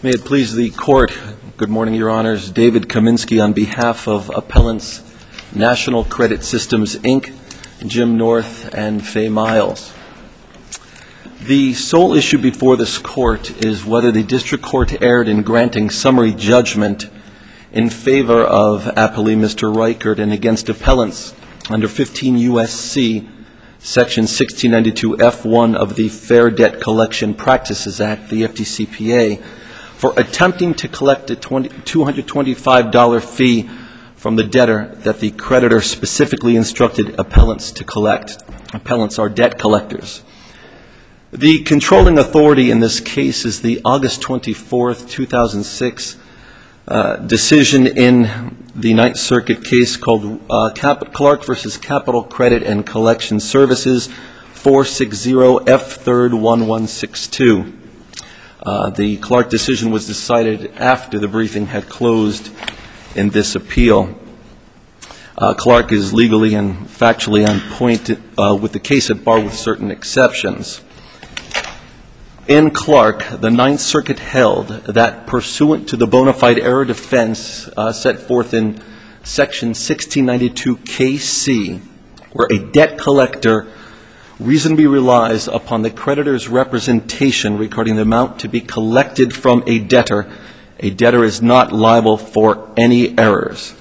May it please the Court, good morning, Your Honors. David Kaminsky on behalf of Appellants National Credit Systems, Inc., Jim North, and Faye Miles. The sole issue before this Court is whether the District Court erred in granting summary judgment in favor of appellee Mr. Reichert and against appellants under 15 U.S.C. Section 1692 F1 of the Fair Debt Collection Practices Act, the FDCPA, for attempting to collect a $225 fee from the debtor that the creditor specifically instructed appellants to collect. Appellants are debt collectors. The controlling authority in this case is the August 24, 2006 decision in the Ninth Circuit case called Clark v. Capital Credit and Collection Services, 460 F3rd 1162. The Clark decision was decided after the briefing had closed in this appeal. Clark is legally and factually on point with the case at bar with certain exceptions. In Clark, the Ninth Circuit held that pursuant to the bona fide error defense set forth in Section 1692 KC, where a debt collector reasonably relies upon the creditor's representation regarding the amount to be collected from a debtor is not liable for any errors.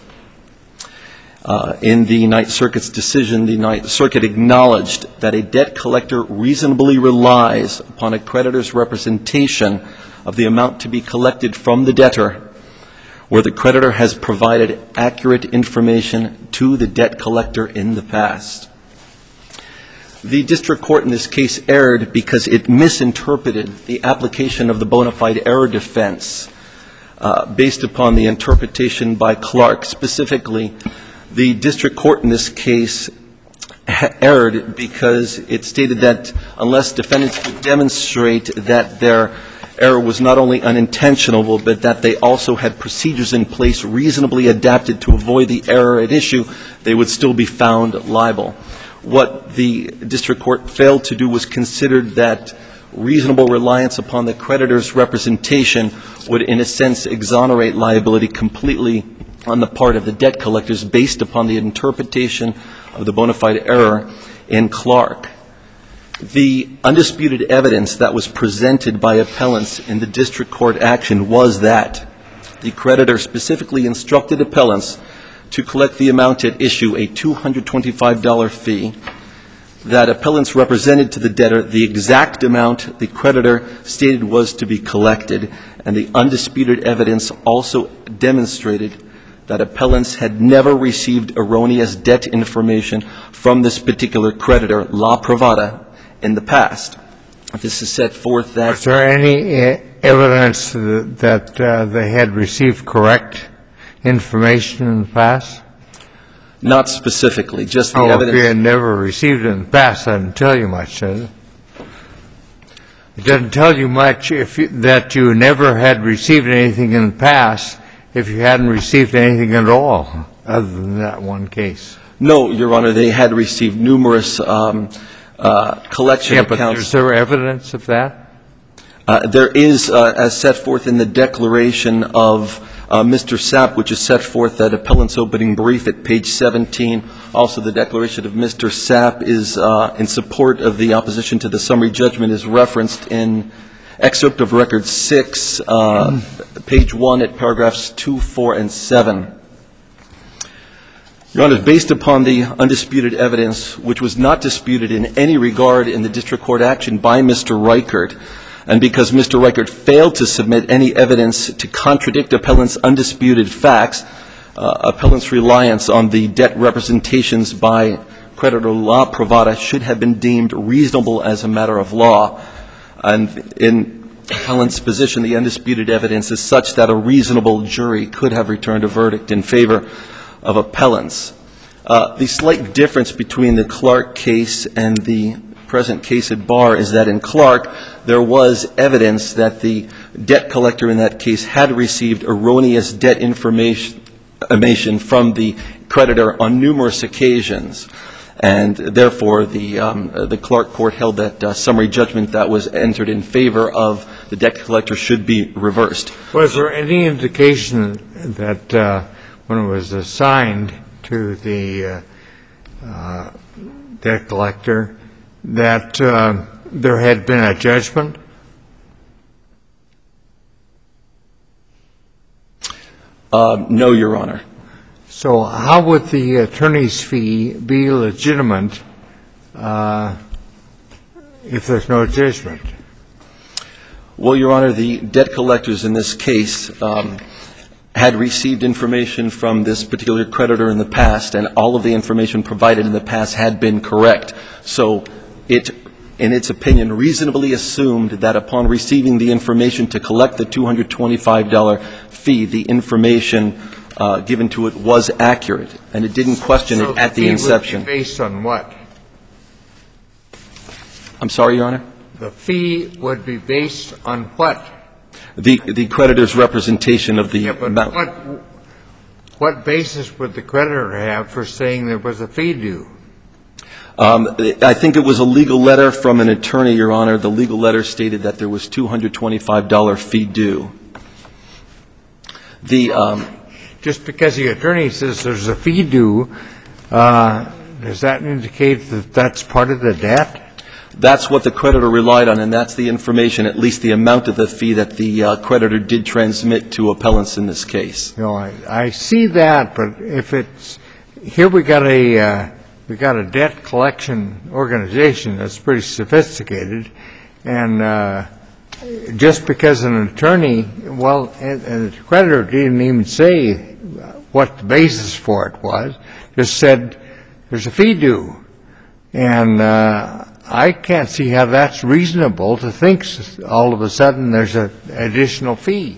In the Ninth Circuit's decision, the Ninth Circuit acknowledged that a debt collector reasonably relies upon a creditor's representation of the amount to be collected from the debtor where the creditor has provided accurate information to the debt collector in the past. The district court in this case erred because it misinterpreted the application of the bona fide error defense based upon the interpretation by Clark. Specifically, the district court in this case erred because it stated that unless defendants could demonstrate that their error was not only unintentional, but that they also had procedures in place reasonably adapted to avoid the error at issue, they would still be found liable. What the district court failed to do was consider that reasonable reliance upon the creditor's representation would, in a sense, exonerate liability completely on the part of the debt collectors based upon the interpretation of the bona fide error in Clark. The undisputed evidence that was presented by appellants in the district court action was that the creditor specifically instructed appellants to collect the amount at issue, a $225 fee, that appellants represented to the debtor the exact amount the creditor stated was to be collected, and the undisputed evidence also demonstrated that appellants had never received erroneous debt information from this particular creditor, La Privada, in the past. This is set forth that... Was there any evidence that they had received correct information in the past? Not specifically, just the evidence. If you had never received it in the past, that doesn't tell you much, does it? It doesn't tell you much that you never had received anything in the past if you hadn't received anything at all, other than that one case. No, Your Honor, they had received numerous collection accounts. But is there evidence of that? There is, as set forth in the declaration of Mr. Sapp, which is set forth at appellant's opening brief at page 17. Also, the declaration of Mr. Sapp is in support of the opposition to the summary judgment is referenced in excerpt of record 6, page 1 at paragraphs 2, 4, and 7. Your Honor, based upon the undisputed evidence, which was not disputed in any regard in the district court action by Mr. Reichert, and because Mr. Reichert failed to submit any evidence to contradict appellant's undisputed facts, appellant's reliance on the debt representations by creditor La Privada should have been deemed reasonable as a matter of law. And in appellant's position, the undisputed evidence is such that a reasonable jury could have returned a verdict in favor of appellants. The slight difference between the Clark case and the present case at bar is that in Clark, there was evidence that the debt collector in that case had received erroneous debt information from the creditor on numerous occasions. and therefore the Clark Court held that summary judgment that was entered in favor of the debt collector should be reversed. Was there any indication that when it was assigned to the debt collector that there had been a judgment? No, Your Honor. So how would the attorney's fee be legitimate if there's no judgment? Well, Your Honor, the debt collectors in this case had received information from this particular creditor in the past, and all of the information provided in the past had been correct. So it, in its opinion, reasonably assumed that upon receiving the information to collect the $225 fee, the information given to it was accurate, and it didn't question it at the inception. So the fee would be based on what? I'm sorry, Your Honor? The fee would be based on what? The creditor's representation of the amount. What basis would the creditor have for saying there was a fee due? I think it was a legal letter from an attorney, Your Honor. The legal letter stated that there was $225 fee due. Just because the attorney says there's a fee due, does that indicate that that's part of the debt? That's what the creditor relied on, and that's the information, at least the amount of the fee that the creditor did transmit to appellants in this case. No, I see that, but if it's here, we got a debt collection organization that's pretty sophisticated, and just because an attorney, well, and the creditor didn't even say what the basis for it was, just said there's a fee due, and I can't see how that's reasonable to think all of a sudden there's an additional fee.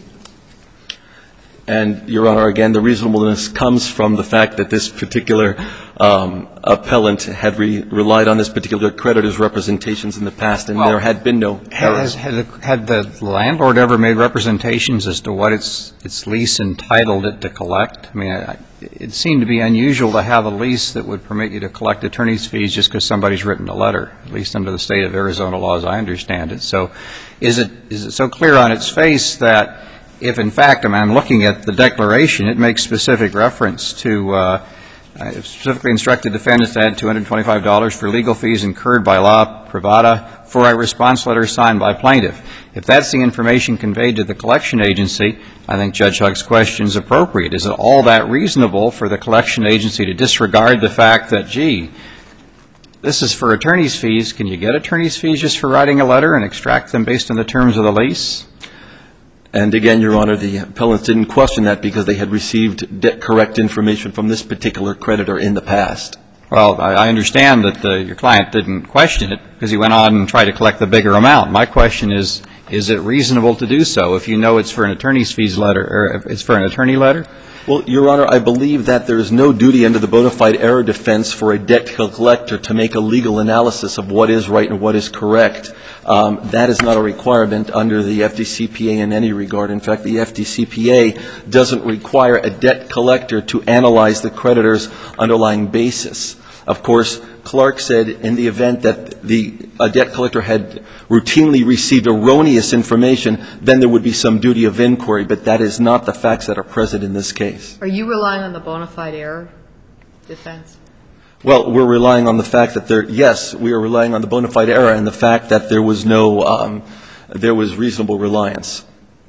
And, Your Honor, again, the reasonableness comes from the fact that this particular appellant had relied on this particular creditor's representations in the past, and there had been no errors. Had the landlord ever made representations as to what its lease entitled it to collect? I mean, it seemed to be unusual to have a lease that would permit you to collect attorney's fees just because somebody's written a letter, at least under the state of Arizona law as I understand it. So is it so clear on its face that if, in fact, I'm looking at the declaration, it makes specific reference to specifically instructed defendants to add $225 for legal fees incurred by law privata for a response letter signed by plaintiff. If that's the information conveyed to the collection agency, I think Judge Hugg's question is appropriate. Is it all that reasonable for the collection agency to disregard the fact that, gee, this is for attorney's fees. Can you get attorney's fees just for writing a letter and extract them based on the terms of the lease? And again, Your Honor, the appellants didn't question that because they had received correct information from this particular creditor in the past. Well, I understand that your client didn't question it because he went on and tried to collect the bigger amount. My question is it reasonable to do so if you know it's for an attorney's fees letter or if it's for an attorney letter? Well, Your Honor, I believe that there is no duty under the bona fide error defense for a debt collector to make a legal analysis of what is right and what is correct. That is not a requirement under the FDCPA in any regard. In fact, the FDCPA doesn't require a debt collector to analyze the creditor's underlying basis. Of course, Clark said in the event that a debt collector had routinely received erroneous information, then there would be some duty of inquiry, but that is not the facts that are present in this case. Are you relying on the bona fide error defense? Well, we're relying on the fact that yes, we are relying on the bona fide error and the fact that there was there was reasonable reliance.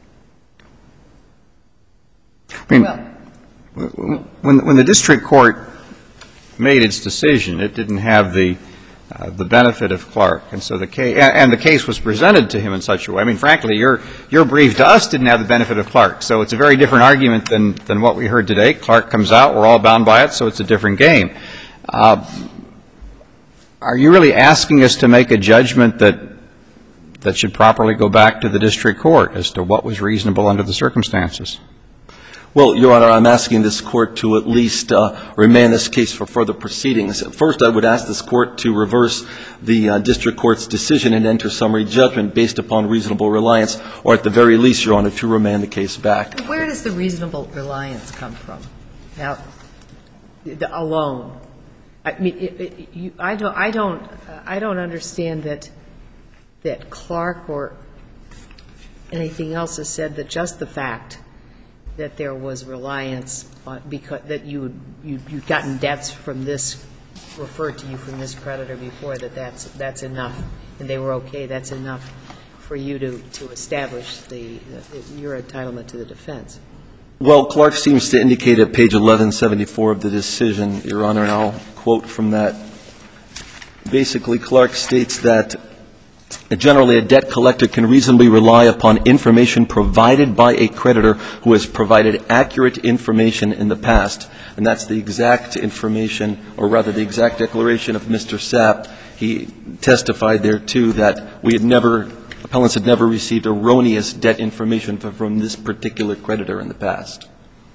I mean, when the district court made its decision, it didn't have the benefit of Clark, and so the case was presented to him in such a way. I mean, frankly, your brief to us didn't have the benefit of Clark, so it's a very different argument than what we heard today. Clark comes out, we're all bound by it, so it's a different game. Are you really asking us to make a judgment that should properly go back to the district court as to what was reasonable under the circumstances? Well, Your Honor, I'm asking this Court to at least remand this case for further proceedings. First, I would ask this Court to reverse the district court's decision and enter summary judgment based upon reasonable reliance, or at the very least, Your Honor, to remand the case back. Where does the reasonable reliance come from? Now, alone. I mean, I don't understand that Clark or anything else has said that just the fact that there was reliance because that you'd gotten debts from this, referred to you from this creditor before, that's enough, and they were okay, that's enough for you to establish your entitlement to the defense. Well, Clark seems to indicate at page 1174 of the decision, Your Honor, and I'll quote from that. Basically, Clark states that generally a debt collector can reasonably rely upon information provided by a creditor who has provided accurate information in the past. And that's the exact information, or rather the exact declaration of Mr. Sapp. He testified there, too, that appellants had never received erroneous debt information from this particular creditor in the past.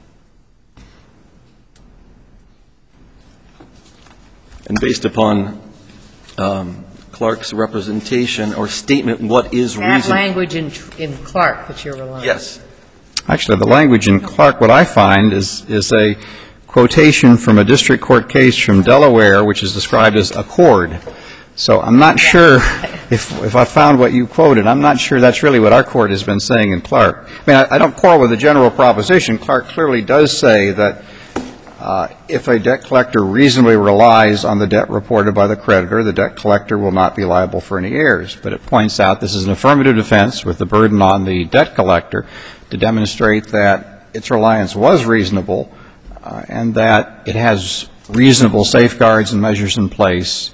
And based upon Clark's representation or statement, what is reason? That language in Clark that you're relying on. Yes. Actually, the language in Clark, what I find, is a quotation from a district court case from Delaware, which is described as accord. So I'm not sure if I found what you quoted. I'm not sure that's really what our court has been saying in Clark. I mean, I don't quarrel with the general proposition. Clark clearly does say that if a debt collector reasonably relies on the debt reported by the creditor, the debt collector will not be liable for any errors. But it points out this is an affirmative defense with the burden on the debt collector to demonstrate that its reliance was reasonable and that it has reasonable safeguards and measures in place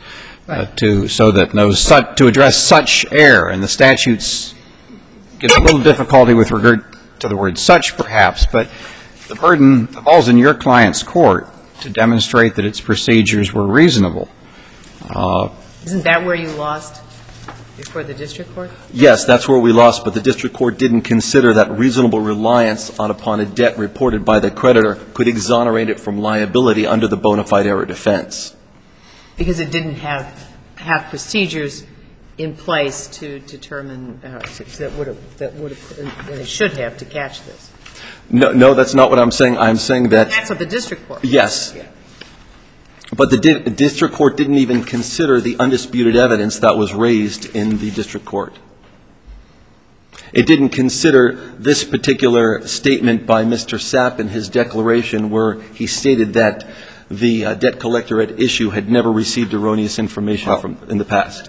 to address such error. And the statutes give a little difficulty with regard to the word such, perhaps, but the burden falls in your client's court to demonstrate that its procedures were reasonable. Isn't that where you lost before the district court? Yes, that's where we lost, but the district court didn't consider that reasonable reliance upon a debt reported by the creditor could exonerate it from liability under the bona fide error defense. Because it didn't have procedures in place to determine that would have, it should have to catch this. No, that's not what I'm saying. I'm saying that. That's what the district court. Yes. Yeah. But the district court didn't even consider the undisputed evidence that was raised in the district court. It didn't consider this particular statement by Mr. Sapp in his declaration where he stated that the debt collector at issue had never received erroneous information in the past.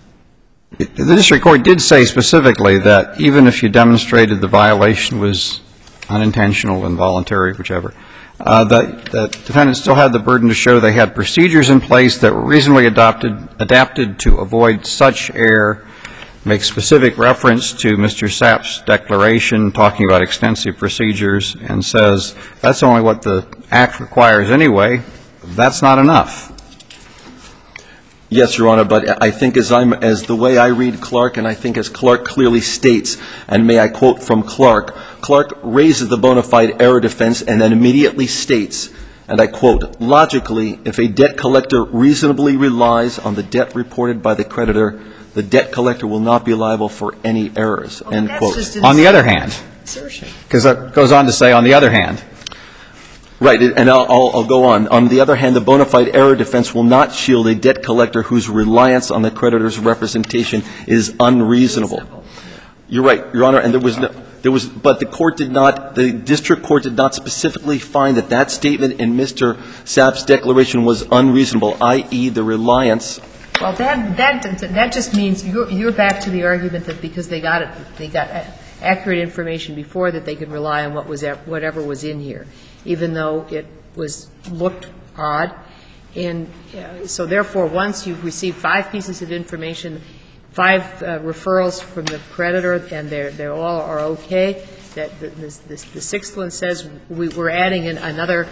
The district court did say specifically that even if you demonstrated the violation was unintentional, involuntary, whichever, the defendant still had the burden to show they had procedures in place that were reasonably adapted to avoid such error, make specific reference to Mr. Sapp's declaration talking about extensive procedures, and says that's only what the Act requires anyway. That's not enough. Yes, Your Honor, but I think as the way I read Clark, and I think as Clark clearly states, and may I quote from Clark, Clark raises the bona fide error defense and then immediately states, and I quote, logically, if a debt collector reasonably relies on the debt reported by the creditor, the debt collector will not be liable for any errors, end quote. On the other hand, because it goes on to say on the other hand. Right, and I'll go on. On the other hand, the bona fide error defense will not shield a debt collector whose reliance on the creditor's representation is unreasonable. You're right, Your Honor, and but the district court did not specifically find that statement in Mr. Sapp's declaration was unreasonable, i.e. the reliance. Well, that just means you're back to the argument that because they got accurate information before that they could rely on whatever was in here, even though it looked odd. And so therefore, once you've received 5 pieces of information, 5 referrals from the creditor, and they all are okay, that the sixth one says we're adding in another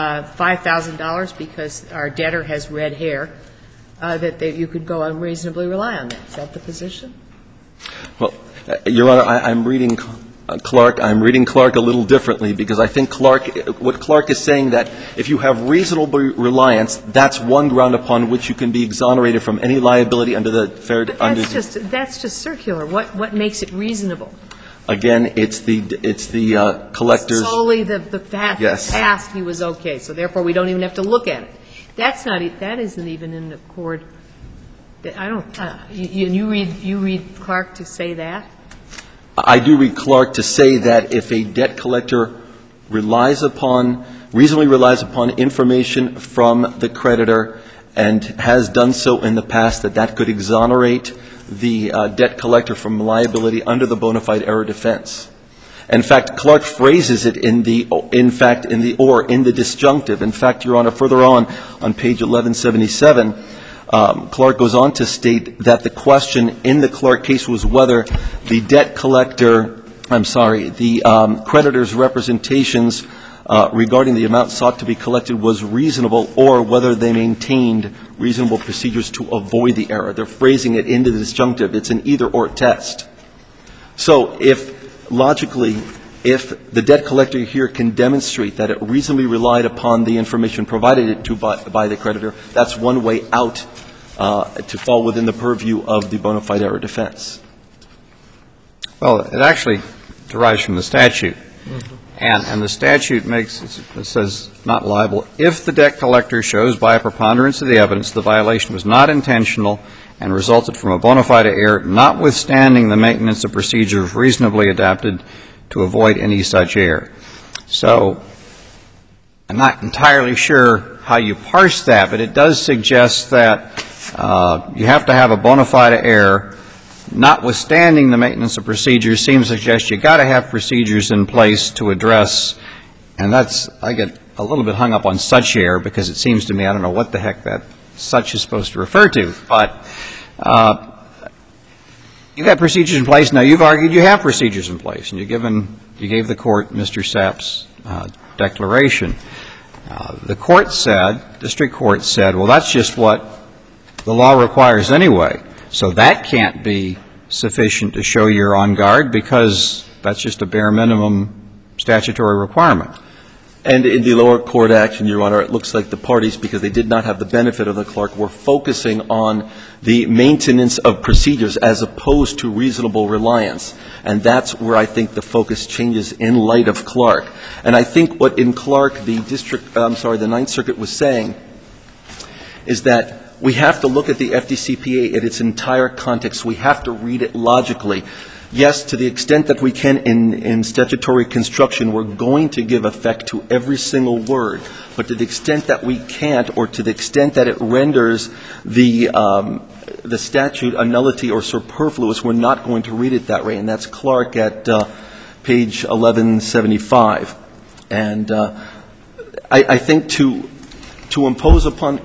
$5,000 because our debtor has red hair, that you could go unreasonably rely on that. Is that the position? Well, Your Honor, I'm reading Clark a little differently, because I think what Clark is saying, that if you have reasonable reliance, that's one ground upon which you can be exonerated from any liability under the fair. That's just circular. What makes it reasonable? Again, it's the collector's. Solely the past. Yes. Past he was okay. So therefore, we don't even have to look at it. that isn't even in accord. I don't, you read Clark to say that? I do read Clark to say that if a debt collector reasonably relies upon information from the creditor and has done so in the past, that could exonerate the debt collector from liability under the bona fide error defense. In fact, Clark phrases it in the disjunctive. In fact, Your Honor, further on page 1177, Clark goes on to state that the question in the Clark case was whether the creditor's representations regarding the amount sought to be collected was reasonable, or whether they maintained reasonable procedures to avoid the error. They're phrasing it in the disjunctive. It's an either-or test. So if the debt collector here can demonstrate that it reasonably relied upon the information provided to by the creditor, that's one way out to fall within the purview of the bona fide error defense. Well, it actually derives from the statute. And the statute it says not liable if the debt collector shows by a preponderance of the evidence the violation was not intentional and resulted from a bona fide error, notwithstanding the maintenance of procedures reasonably adapted to avoid any such error. So I'm not entirely sure how you parse that, but it does suggest that you have to have a bona fide error, notwithstanding the maintenance of procedures. Seems to suggest you've got to have procedures in place to address, and I get a little bit hung up on such error because it seems to me I don't know what the heck that such is supposed to refer to, but you've got procedures in place. Now, you've argued you have procedures in place, and you gave the court Mr. Sapp's declaration. The district court said, well, that's just what the law requires anyway, so that can't be sufficient to show you're on guard because that's just a bare minimum statutory requirement. And in the lower court action, Your Honor, it looks like the parties, because they did not have the benefit of the Clark, were focusing on the maintenance of procedures as opposed to reasonable reliance. And that's where I think the focus changes in light of Clark. And I think what in Clark the Ninth Circuit was saying is that we have to look at the FDCPA in its entire context. We have to read it logically. Yes, to the extent that we can in statutory construction, we're going to give effect to every single word. But to the extent that we can't, or to the extent that it renders the statute a nullity or superfluous, we're not going to read it that way. And that's Clark at page 1175. And I think to impose a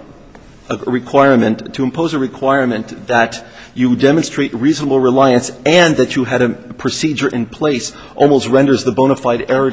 requirement that you demonstrate reasonable reliance and that you had a procedure in place almost renders the bona fide error.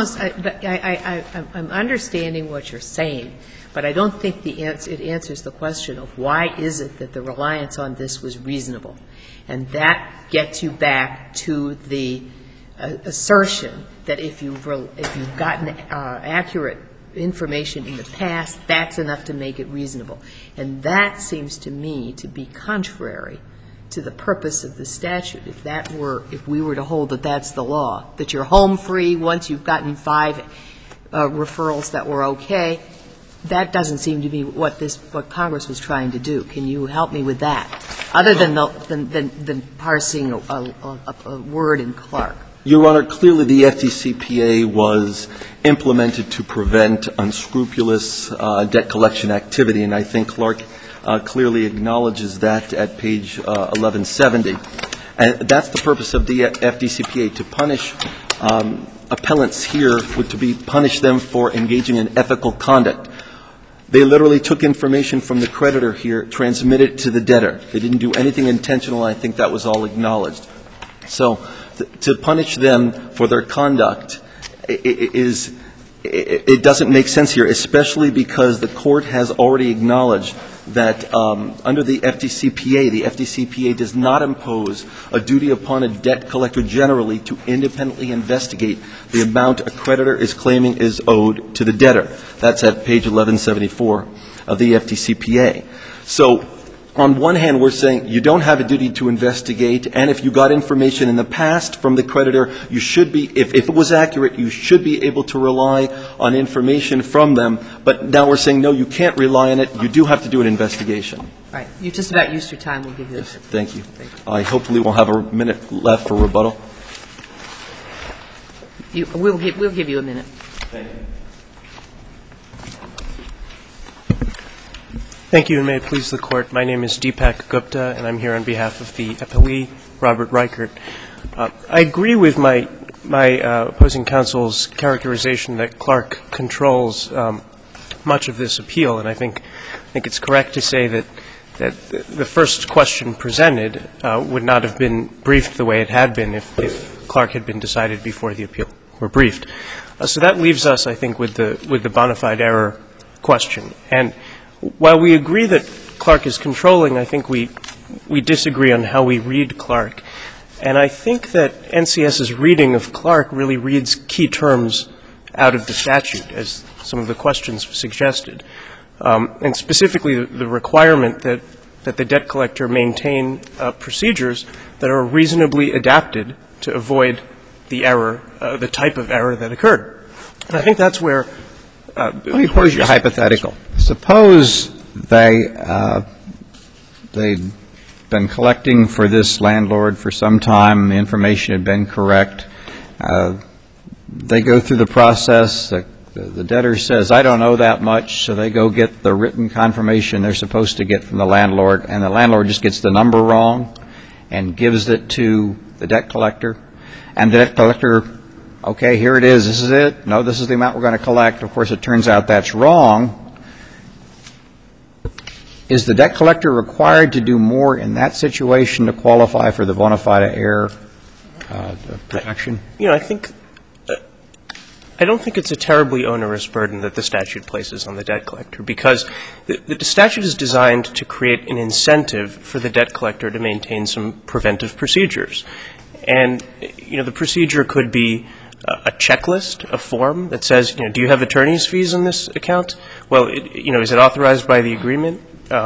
I'm understanding what you're saying, but I don't think it answers the question of why is it that the reliance on this was reasonable. And that gets you back to the assertion that if you've gotten accurate information in the past, that's enough to make it reasonable. And that seems to me to be contrary to the purpose of the statute. If we were to hold that that's the law, that you're home free once you've gotten 5 referrals that were okay, that doesn't seem to be what Congress was trying to do. Can you help me with that? Other than parsing a word in Clark. Your Honor, clearly the FDCPA was implemented to prevent unscrupulous debt collection activity, and I think Clark clearly acknowledges that at page 1170. And that's the purpose of the FDCPA, to punish appellants here, to punish them for engaging in ethical conduct. They literally took information from the creditor here, transmitted it to the debtor. They didn't do anything intentional, and I think that was all acknowledged. So to punish them for their conduct it doesn't make sense here, especially because the Court has already acknowledged that under the FDCPA does not impose a duty upon a debt collector generally to independently investigate the amount a creditor is claiming is owed to the debtor. That's at page 1174 of the FDCPA. So on one hand, we're saying you don't have a duty to investigate, and if you got information in the past from the creditor, you should be, if it was accurate, you should be able to rely on information from them. But now we're saying, no, you can't rely on it. You do have to do an investigation. All right. You just about used your time. We'll give you this. Thank you. I hopefully will have a minute left for rebuttal. We'll give you a minute. Thank you. Thank you, and may it please the Court. My name is Deepak Gupta, and I'm here on behalf of the appellee, Robert Reichert. I agree with my opposing counsel's characterization that Clark controls much of this appeal, and I think it's correct to say that the first question presented would not have been briefed the way it had been if Clark had been decided before the appeal were briefed. So that leaves us, I think, with the bona fide error question. And while we agree that Clark is controlling, I think we disagree on how we read Clark. And I think that NCS's reading of Clark really reads key terms out of the statute, as some of the questions suggested, and specifically the requirement that the debt collector maintain procedures that are reasonably adapted to avoid the error, the type of error that occurred. And I think that's where Let me pose you a hypothetical. Suppose they'd been collecting for this landlord for some time, the information had been correct. They go through the process, the debtor says, I don't know that much, so they go get the written confirmation they're supposed to get from the landlord, and the landlord just gets the number wrong and gives it to the debt collector. And the debt collector, okay, here it is, this is it, no, this is the amount we're going to collect. Of course, it turns out that's wrong. Is the debt collector required to do more in that situation to qualify for the bona fide error protection? I don't think it's a terribly onerous burden that the statute places on the debt collector, because the statute is designed to create an incentive for the debt collector to maintain some preventive procedures. And, the procedure could be a checklist, a form that says, do you have attorney's fees on this account? Well, is it authorized by the agreement?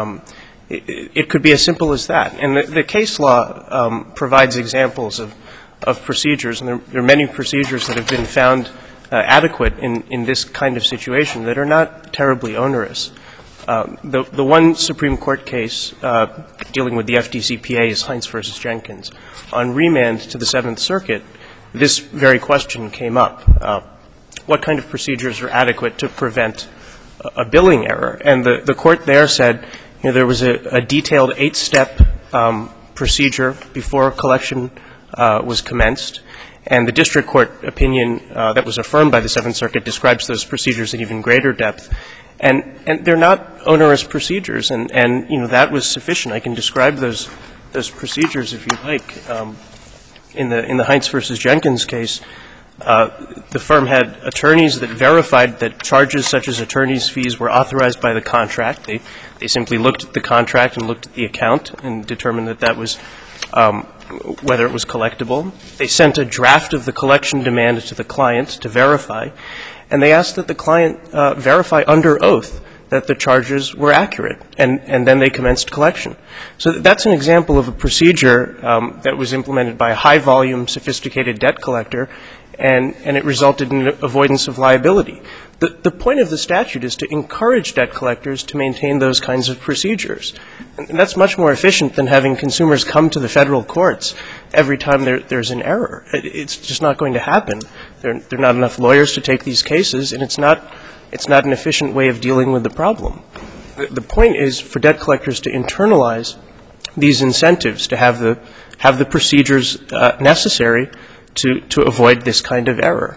It could be as simple as that. And the case law provides examples of procedures, and there are many procedures that have been found adequate in this kind of situation that are not terribly onerous. The one Supreme Court case dealing with the FDCPA is Heinz v. Jenkins. On remand to the Seventh Circuit, this very question came up. What kind of procedures are adequate to prevent a billing error? And the court there said, there was a detailed 8-step procedure before collection was commenced. And the district court opinion that was affirmed by the Seventh Circuit describes those procedures in even greater depth. And they're not onerous procedures, and that was sufficient. I can describe those procedures if you like. In the Heinz v. Jenkins case, the firm had attorneys that verified that charges such as attorney's fees were authorized by the contract. They simply looked at the contract and looked at the account and determined that was whether it was collectible. They sent a draft of the collection demand to the client to verify, and they asked that the client verify under oath that the charges were accurate, and then they commenced collection. So that's an example of a procedure that was implemented by a high-volume, sophisticated debt collector, and it resulted in avoidance of liability. The point of the statute is to encourage debt collectors to maintain those kinds of procedures. And that's much more efficient than having consumers come to the federal courts every time there's an error. It's just not going to happen. There are not enough lawyers to take these cases, and it's not an efficient way of dealing with the problem. The point is for debt collectors to internalize these incentives, to have the procedures necessary to avoid this kind of error.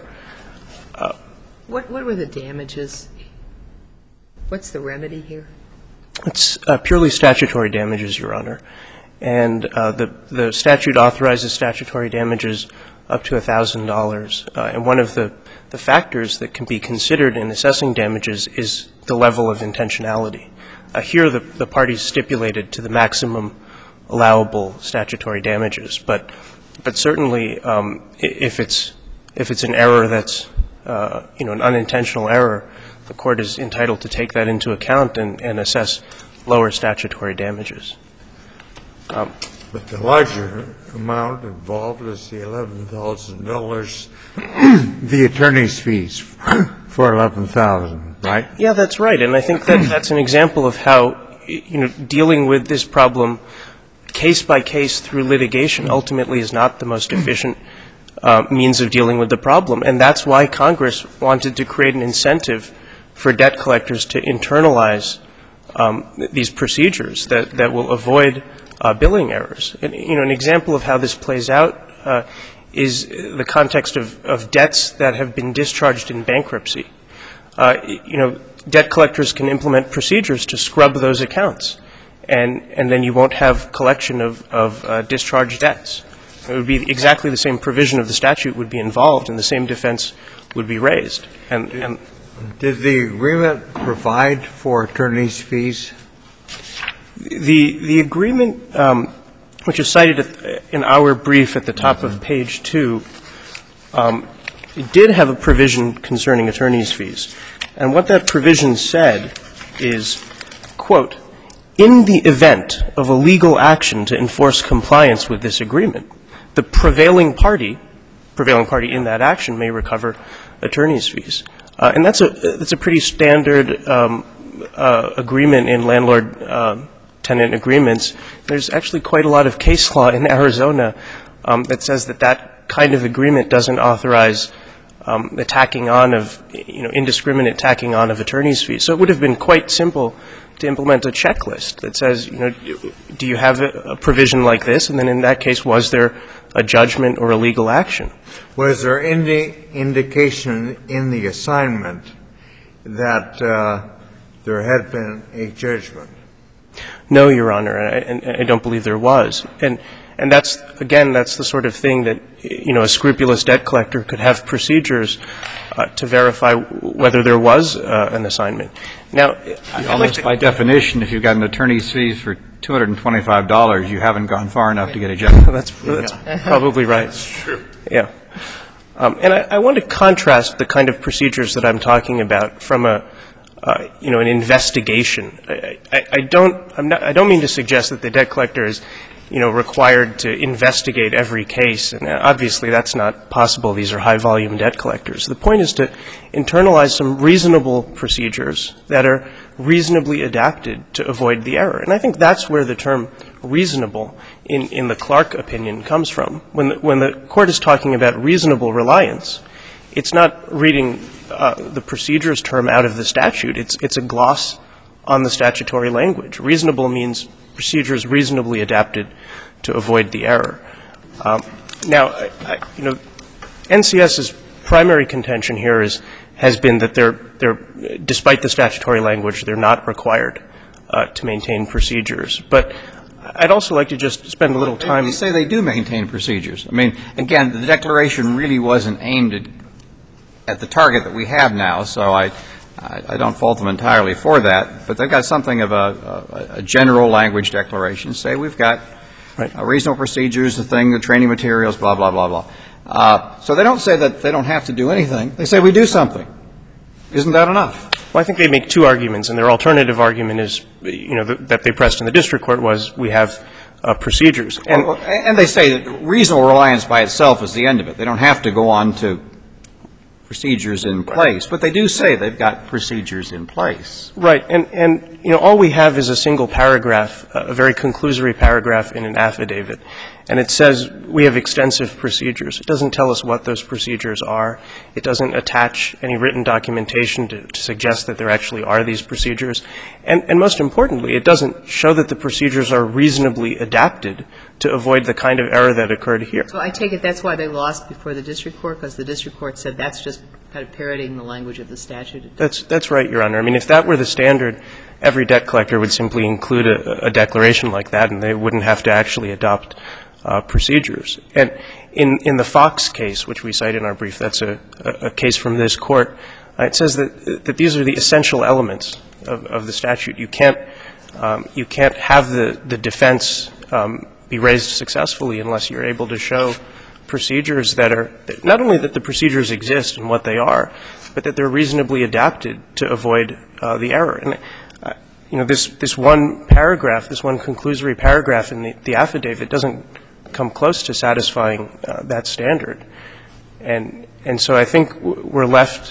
What were the damages? What's the remedy here? It's purely statutory damages, Your Honor. And the statute authorizes statutory damages up to $1,000. And one of the factors that can be considered in assessing damages is the level of intentionality. Here the parties stipulated to the maximum allowable statutory damages. But certainly if it's an error that's an unintentional error, the court is entitled to take that into account and assess lower statutory damages. But the larger amount involved is the $11,000, the attorney's fees for $11,000, right? Yeah, that's right. And I think that's an example of how, dealing with this problem case by case through litigation ultimately is not the most efficient means of dealing with the problem. And that's why Congress wanted to create an incentive for debt collectors to internalize these procedures that will avoid billing errors. And, an example of how this plays out is the context of debts that have been discharged in bankruptcy. Debt collectors can implement procedures to scrub those accounts, and then you won't have collection of discharged debts. It would be exactly the same provision of the statute would be involved, and the same defense would be raised. And did the agreement provide for attorney's fees? The agreement, which is cited in our brief at the top of page 2, it did have a provision concerning attorney's fees. And what that provision said is, quote, "In the event of a legal action to enforce compliance with this agreement, the prevailing party in that action may recover attorney's fees." And that's a pretty standard agreement in landlord-tenant agreements. There's actually quite a lot of case law in Arizona that says that kind of agreement doesn't authorize the tacking on of, indiscriminate tacking on of attorney's fees. So it would have been quite simple to implement a checklist that says, do you have a provision like this? And then in that case, was there a judgment or a legal action? Was there any indication in the assignment that there had been a judgment? No, Your Honor, and I don't believe there was. And that's the sort of thing that, a scrupulous debt collector could have procedures to verify whether there was an assignment. Now, almost by definition, if you've got an attorney's fees for $225, you haven't gone far enough to get a judgment. That's probably right. That's true. Yeah. And I want to contrast the kind of procedures that I'm talking about from an investigation. I don't mean to suggest that the debt collector is, required to investigate every case. And obviously that's not possible. These are high-volume debt collectors. The point is to internalize some reasonable procedures that are reasonably adapted to avoid the error. And I think that's where the term reasonable in the Clark opinion comes from. When the Court is talking about reasonable reliance, it's not reading the procedures term out of the statute. It's a gloss on the statutory language. Reasonable means procedures reasonably adapted to avoid the error. Now, NCS's primary contention here has been that despite the statutory language, they're not required to maintain procedures. But I'd also like to just spend a little time. They say they do maintain procedures. I mean, again, the declaration really wasn't aimed at the target that we have now, so I don't fault them entirely for that. But they've got something of a general language declaration. Say we've got reasonable procedures, the training materials, blah, blah, blah, blah. So they don't say that they don't have to do anything. They say we do something. Isn't that enough? Well, I think they make two arguments, and their alternative argument is, that they pressed in the district court was we have procedures. And they say that reasonable reliance by itself is the end of it. They don't have to go on to procedures in place. But they do say they've got procedures in place. Right. And all we have is a single paragraph, a very conclusory paragraph in an affidavit. And it says we have extensive procedures. It doesn't tell us what those procedures are. It doesn't attach any written documentation to suggest that there actually are these procedures. And most importantly, it doesn't show that the procedures are reasonably adapted to avoid the kind of error that occurred here. So I take it that's why they lost before the district court, because the district court said that's just kind of parroting the language of the statute. That's right, Your Honor. I mean, if that were the standard, every debt collector would simply include a declaration like that, and they wouldn't have to actually adopt procedures. And in the Fox case, which we cite in our brief, that's a case from this court, it says that these are the essential elements of the statute. You can't have the defense be raised successfully unless you're able to show procedures that are not only that the procedures exist and what they are, but that they're reasonably adapted to avoid the error. And this one paragraph, this one conclusory paragraph in the affidavit doesn't come close to satisfying that standard. And so I think we're left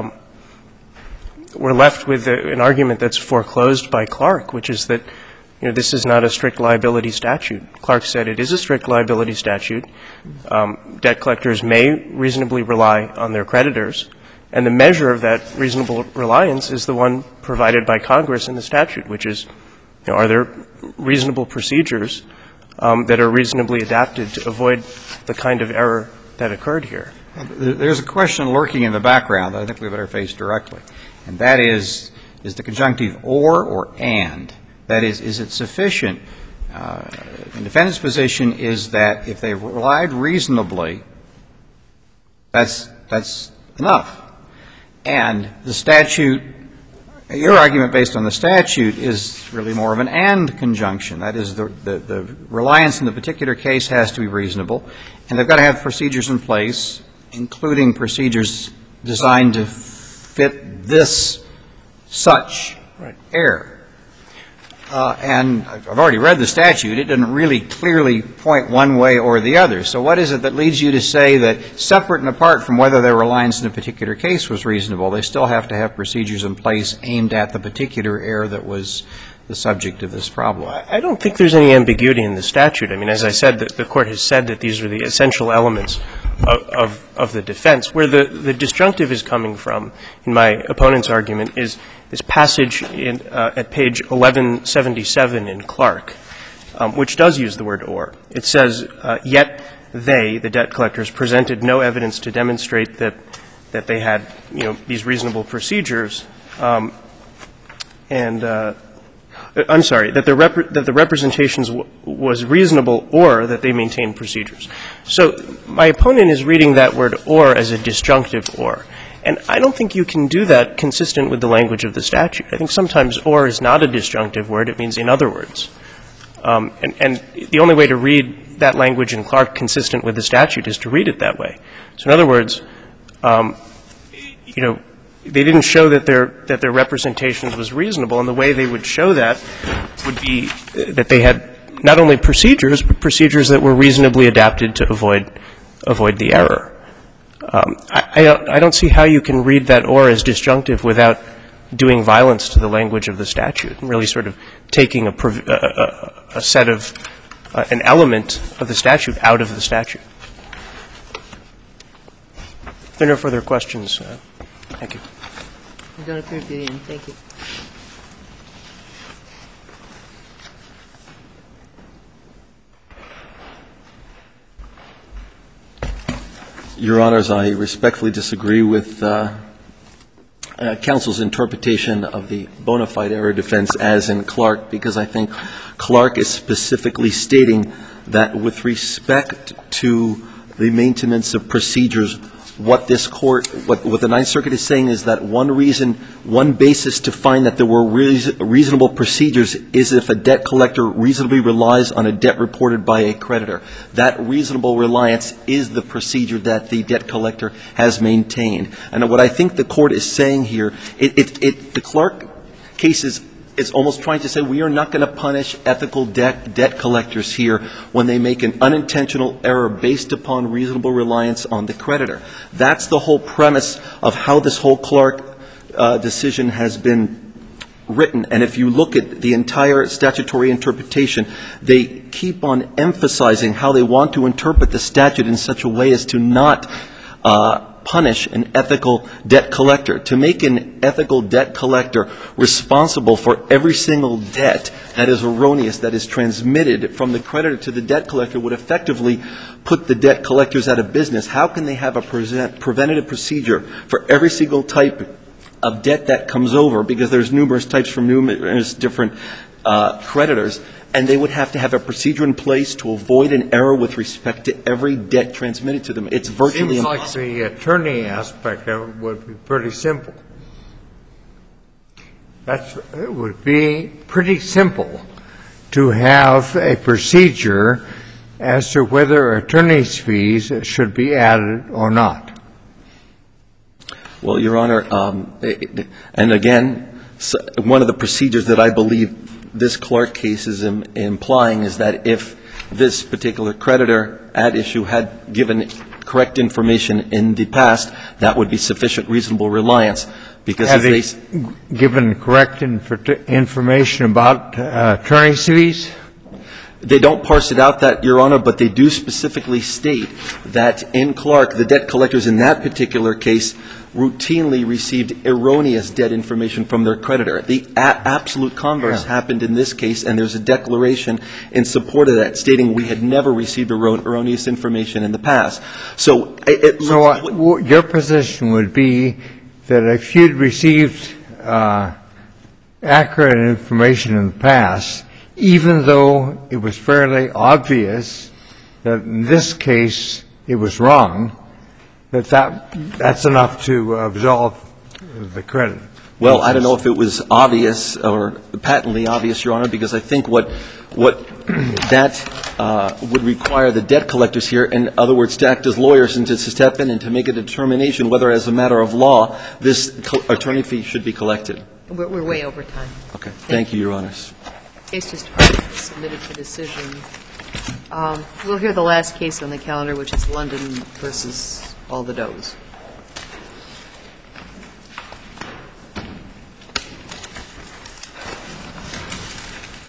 with an argument that's foreclosed by Clark, which is that, this is not a strict liability statute. Clark said it is a strict liability statute. Debt collectors may reasonably rely on their creditors, and the measure of that reasonable reliance is the one provided by Congress in the statute, which is, are there reasonable procedures that are reasonably adapted to avoid the kind of error that occurred here? There's a question lurking in the background that I think we better face directly, and that is the conjunctive or and? That is it sufficient? The defendant's position is that if they relied reasonably, that's enough. And the statute, your argument based on the statute is really more of an and conjunction. That is, the reliance in the particular case has to be reasonable, and they've got to have procedures in place, including procedures designed to fit this such error. And I've already read the statute. It didn't really clearly point one way or the other. So what is it that leads you to say that separate and apart from whether their reliance in a particular case was reasonable, they still have to have procedures in place aimed at the particular error that was the subject of this problem? I don't think there's any ambiguity in the statute. I mean, as I said, the Court has said that these are the essential elements of the defense. Where the disjunctive is coming from, in my opponent's argument, is this passage at page 1177 in Clark, which does use the word or. It says, yet they, the debt collectors, presented no evidence to demonstrate that they had, these reasonable procedures, I'm sorry, that the representations was reasonable or that they maintained procedures. So my opponent is reading that word or as a disjunctive or. And I don't think you can do that consistent with the language of the statute. I think sometimes or is not a disjunctive word. It means in other words. And the only way to read that language in Clark consistent with the statute is to read it that way. So in other words, they didn't show that their representations was reasonable, and the way they would show that would be that they had not only procedures, but procedures that were reasonably adapted to avoid the error. I don't see how you can read that or as disjunctive without doing violence to the language of the statute and really sort of taking a set of an element of the statute out of the statute. If there are no further questions, thank you. I don't approve the end. Thank you. Your Honors, I respectfully disagree with counsel's interpretation of the bona fide error defense as in Clark, because I think Clark is specifically stating that with respect to the maintenance of procedures, what this Court, what the Ninth Circuit is saying is that one basis to find that there were reasonable procedures is if a debt collector reasonably relies on a debt reported by a creditor. That reasonable reliance is the procedure that the debt collector has maintained. And what I think the Court is saying here, the Clark case is almost trying to say we are not going to punish ethical debt collectors here when they make an unintentional error based upon reasonable reliance on the creditor. That's the whole premise of how this whole Clark decision has been written. And if you look at the entire statutory interpretation, they keep on emphasizing how they want to interpret the statute in such a way as to not punish an ethical debt collector. To make an ethical debt collector responsible for every single debt that is erroneous, that is transmitted from the creditor to the debt collector, would effectively put the debt collectors out of business. How can they have a preventative procedure for every single type of debt that comes over, because there's numerous types from numerous different creditors, and they would have to have a procedure in place to avoid an error with respect to every debt transmitted to them. It's virtually impossible. Seems like the attorney aspect of it would be pretty simple. It would be pretty simple to have a procedure as to whether attorney's fees should be added or not. Well, Your Honor, and again, one of the procedures that I believe this Clark case is implying is that if this particular creditor at issue had given correct information in the past, that would be sufficient reasonable reliance. Because Have they given correct information about attorney's fees? They don't parse it out, that, Your Honor, but they do specifically state that in Clark, the debt collectors in that particular case routinely received erroneous debt information from their creditor. The absolute converse happened in this case, and there's a declaration in support of that stating we had never received erroneous information in the past. So your position would be that if you'd received accurate information in the past, even though it was fairly obvious that in this case it was wrong, that's enough to absolve the credit. Well, I don't know if it was obvious or patently obvious, Your Honor, because I think what that would require the debt collectors here, in other words, to act as lawyers and to step in and to make a determination whether, as a matter of law, this attorney fee should be collected. We're way over time. Okay. Thank you, Your Honors. Case just submitted for decision. We'll hear the last case on the calendar, which is London versus all the Does.